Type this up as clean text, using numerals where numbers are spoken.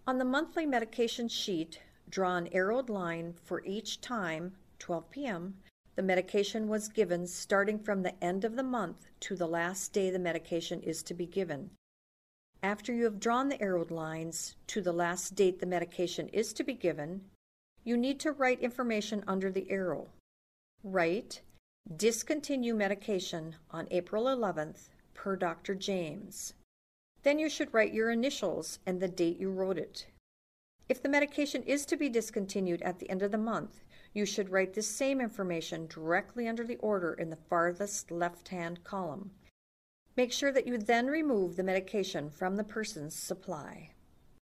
On the monthly medication sheet, draw an arrowed line for each time, 12 p.m., the medication was given, starting from the end of the month to the last day the medication is to be given. After you have drawn the arrowed lines to the last date the medication is to be given, you need to write information under the arrow. Write, "Discontinue medication on April 11th per Dr. James." Then you should write your initials and the date you wrote it. If the medication is to be discontinued at the end of the month, you should write the same information directly under the order in the farthest left-hand column. Make sure that you then remove the medication from the person's supply.